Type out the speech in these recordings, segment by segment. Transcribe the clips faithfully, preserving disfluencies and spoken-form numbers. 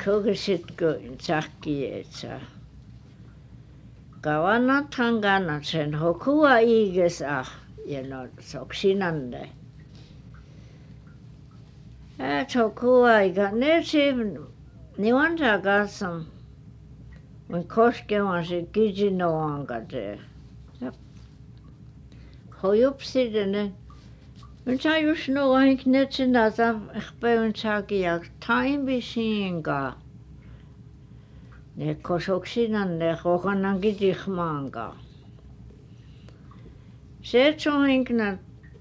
Kogisitko tsakkietsa. Kavanathan kannat sen hokua iigesa ja no soksinanne. Et hokua iga ne sim ni vansa kanssa. Mun koskevan se kijinoanka te. Hojupsidene. Mun saa just no vaink net sen data päivän saakia taimisiinka. Ne kosoksinan ne kokonan kitihmaanka. Se tsohinkna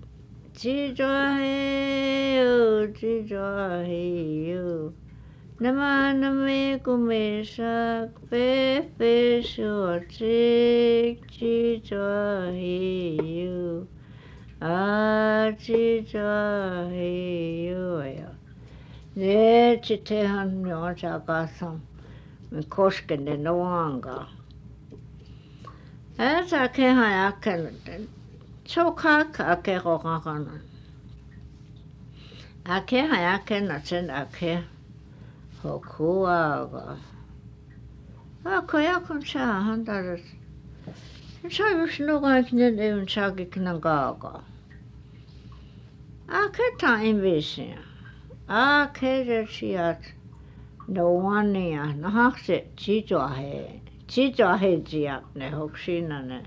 Tijoahiu, tijoahiu. Nama name kumesak pepe suotsik tijoahiu. Ah, tijoahiu ja. Ne sittenhän me on sakassa. Me koskenne noanka. Älä kehän jäkän. Tsokak ake rokakan. Ake hajaken sen ake hokuaga. Ako jakon saahan taas. Saa just nukaikinen evin saakikinen kaakaa. Ake tain visiä. Ake se sijat. No wania. No hakse titoahe. Titoahe sijat ne hoksina ne.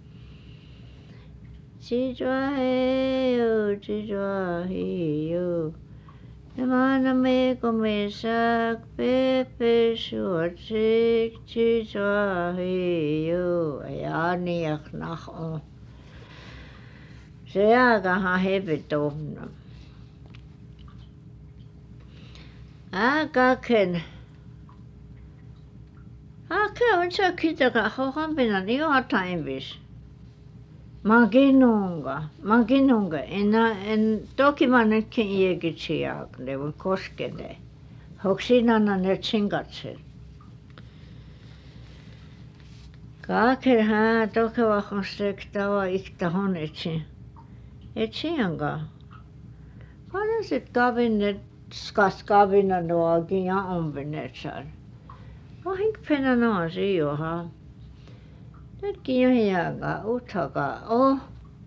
Tijoahiu, tijoahiu. Nama name kumesak pepe suotsik tijoahiu. Ja niak nach on. Se aikahan hepitomna. Aikaken. Ake on se kitaka hokampina ni jotain vis. Maginunga, maginunga. En en toki mä nytkin iäkitsiä, ne voi koskene. Hoksinana ne tsingatsen. Kakerhän toki vahon sektava iktahon etsi. Etsiänka. Paljon sit kabinet, skas kabina nuokin ja ompinet saada. Vahink penä noosi johan. Nytkin johiaga, uthaga, oh.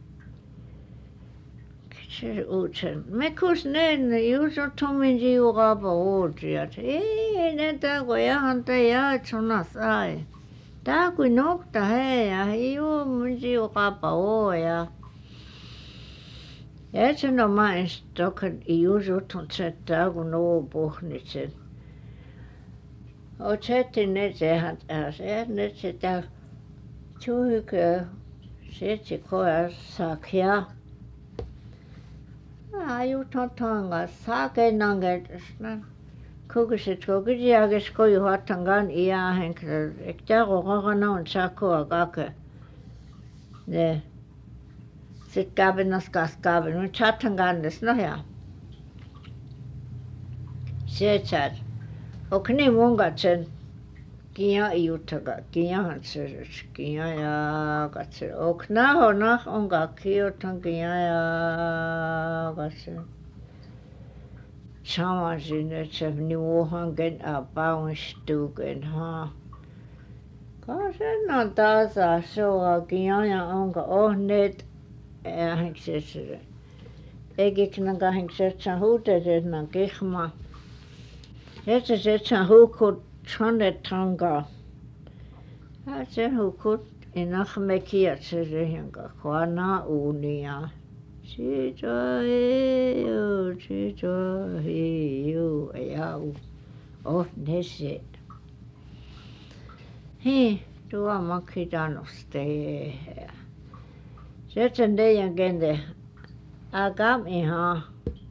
Se utsen. Me kus ne, just on tommin jiukaapa uutiat. Ei, ne tää kun jahan te jaat suna sai. Tää kun nokta hei ja juu mun jiukaapa ooja. Ja et sen on mains toka just utun tsettaa kun nuu puhnitsen. Oot settin ne sehän tää, se ne setää. Tjuhykö setsi koja sakja. Ajutan tangas sakenanget. Kukiset kukisiakes koju hattangan iähen. Ektää kokakana on sakkoa kake. Ne. Sit kävinas kas kävin. Nyt chattan kannes. No ja. Se chat. Okni mungat sen. Kia iuttaga, kiahan se, kia ja katse. Okna hona on kakki otan kia ja katse. Sama sinne, että se niuhanken apaun stuken ha. Kasen on taas soa kia ja onko ohneet. Ähänkse se. Eikiknan kahdenkse, että sä huutetetnan kihma. Että se, että sä huukut. Tjonnetanka. Ja se hukut inahmekiat se rehenka kuana unia. Tijoahiu, tijoahiu, jau. Oh, ne se. Hei, tuo makitanuste. Se sen teidän kente. Agam ihan.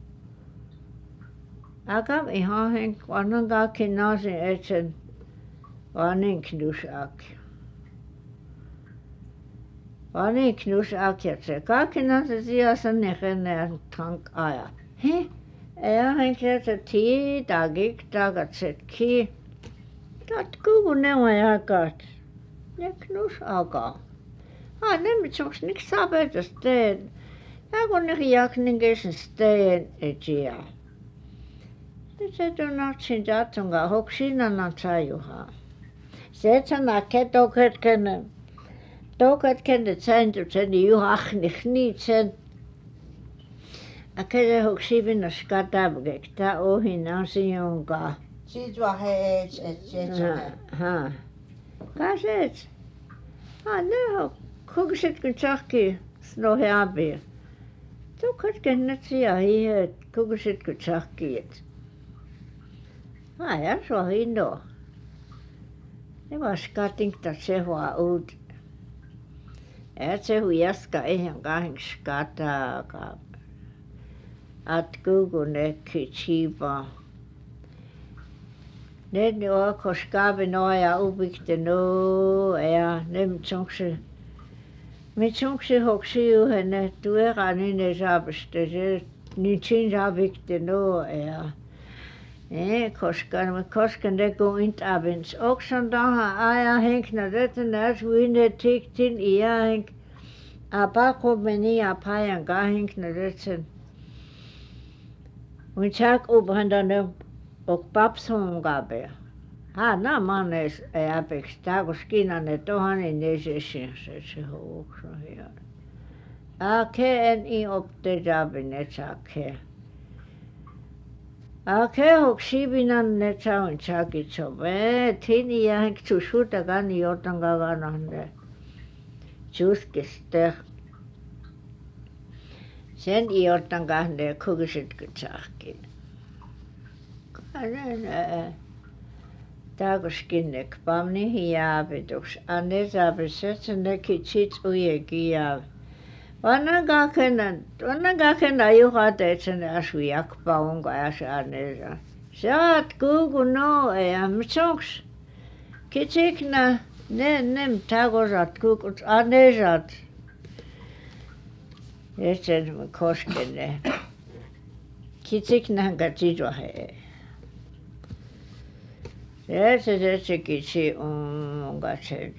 Agam ihan henk vanhan kaikki naasin etsen vanin knusak. Vanin knusak ja se kaikki naasin sijassa nekenne ja tank aja. He, ja henk se tii tagik tagat set ki. Tat kuku neuma jakat. Ne knus aga. Ah, ne mitsoks nik sabetas steen. Ja kun nik jak ninkesen steen etjiä. nyt se tunnatsin jatsunkaan hoksinnan sajuhaa. Se sana ketoketken toketken et säinty sen juhahnih niin sen. Akele hoksivina skatavgek ta ohin asionkaan. Siitä heets et se Ha. Kaset. Ha ne ho kokset kun tsahki snohe abi. Toketken net sia hiet kokset kun tsahki et. Ha ja so hinno. Ne var skattingta se hoa ut. Et se hu jaska eihän kahden skataakaan. At kukunekki chipa. Ne ne on koskaven ja ubikte no ja ne mitsonksi mitsonksi hoksi juhenne tuera niin ne saapiste se niin sin saapikte no ja ne koska koska ne kun intavens oksan taha aja henkna reten as winne tiktin ia henk apako meni apajan ka henkna reten Mun tjak uphandanne och papshongabe. Ha na manes äpeks taakos kinanne tohani nesesin se se houksa ja. Ake en i opte jabine tsake. Ake hoksibinan ne tsaun tsakit sobe. Tini ja henk tsusuta kani jotan kaganahne. Tsuskiste. Sen i jotan kahne kukiset kutsahkin. Kanene. Taakoskin ne kpamni hiaapitus. Anne saapissa sen ne kitsit ujekin ja. Vannan kakena, vannan kakena juhateet sen asu jakpa onko äsä anne. Saat kuuku no ja mitsonks. Kitsikna ne ne taakosat kuukut anne saat. Ja sen kosken ne. Kitsiknahan katsitwa hee. Ja se se se kitsi on katse.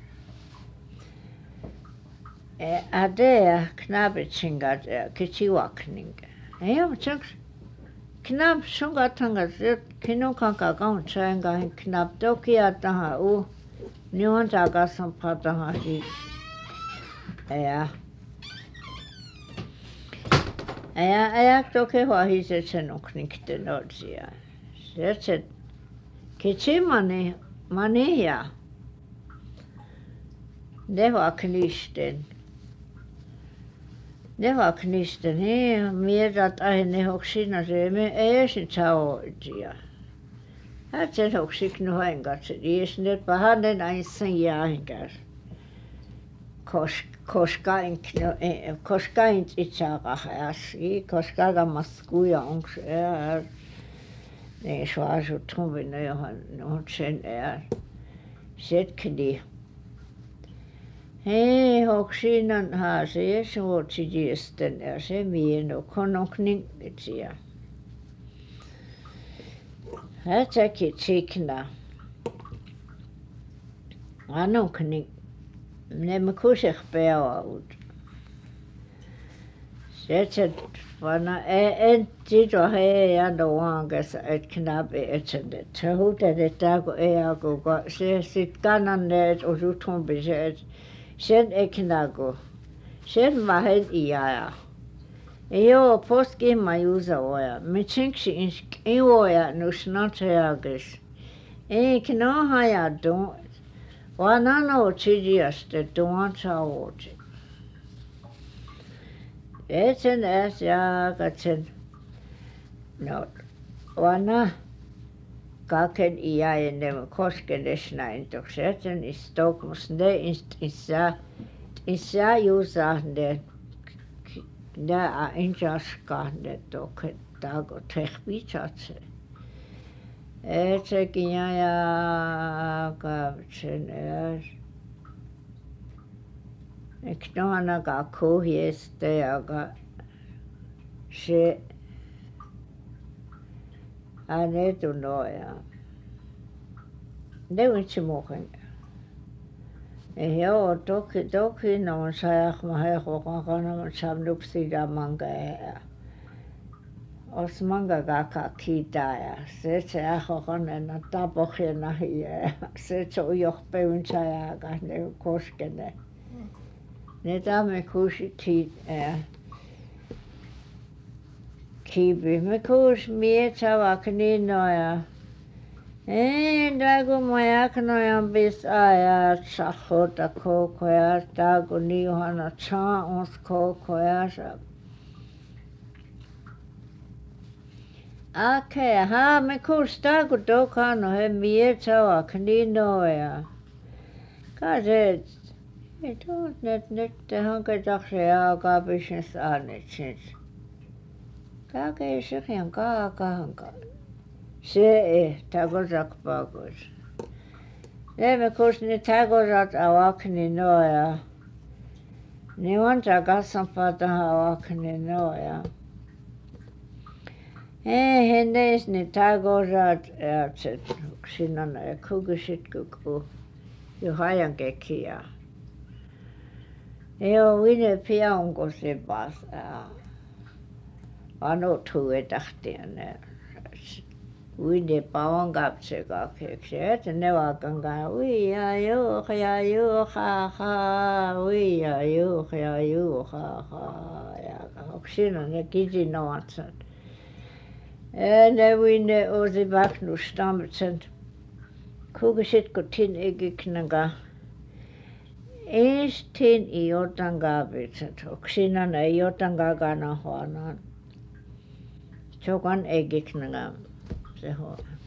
Adea knabitsingat kitsi wakninga. Ei ole tjaks. Knab sungatangat kinun kanka kaun tsaenga knab tokia taha u. Niuhan taakasan pataha si. Ja. Ja ja toke huahise sen oknikte notsia. Se se kitsi mani mania. Ne var knisten. Ne var knisten. He mietat ai ne hoksina se me ei sin saoitia. Hän sen hoksik nu hain katse. Ies ne pahanen aissan jaahinkas. Koska koska en koska en itsaakahas. Koska kamaskuja onks ää. Ne suasut humina johan on sen ää. Setkni. Hei hoksinan haase ja suotsi tiesten ja se mieno konoknin etsia. Hätsäkin tsikna. Anoknin. Ne me kusek peaut. Se se vana en tito hei ja doankas et knapi et sen et se hutetetaan kun ei akuka se sit kannanneet osut humpi se et sen eknaku. Sen vahen iää. Ei oo poskimma juusaoja. Mitsinksi insk iuoja nus natseakis. Eik no hajadun. Vaan anoo tsidiaste tuon saooti. Et sen äs jaakat sen. No, vana kaken iäinen koskenes näin toks. Et sen istokmus ne inst isä isä juusaa ne nää injaska ne toket taako tehvitsatse. Et sekin ja jaakat sen äs. Eikö ne ainakaan kuhjeste joka se ane tunnoja. Ne vitsi muuten. Ei oo toki toki ne on sajahma he hokan kanavan samnupsida manka ja osmanga kaka kita ja se se ahohonena tapohena ja se se on johpeunsa ja kas ne koskene ne tamme kusit ja kiipi me kus mietsa vaknino ja ei taku majaknojan pis ajat sahota koko ja taku niuhana saa ons koko ja sa Okei, haa me kus taku tokano he mietsa vaknino ja ka se ei tuot net nyt hanketaanko ja kaapissens annetsen kake sekin kaakahanka se ei takosak pakos ne me kus ne takosat avaknino ja ne on takassan pataha avaknino ja ei hennes ne takosat ja se sinna ne kukisit kuku jo hajan kekki ja ei ole vine pianko se pas ja anot huetahtiin ne vine pavan kapse kakeksi että ne vakankaan ui ja juh ja juh ha ha ui ja juh ja juh ha ha ja siinä ne kitinoatsat ei ne vine osi vaknustamtsen kukisit kun tin ikiknenka Estin i jotan kaapitset oksina ne jotan kakana huonaan. Sokan egiknenga se ho.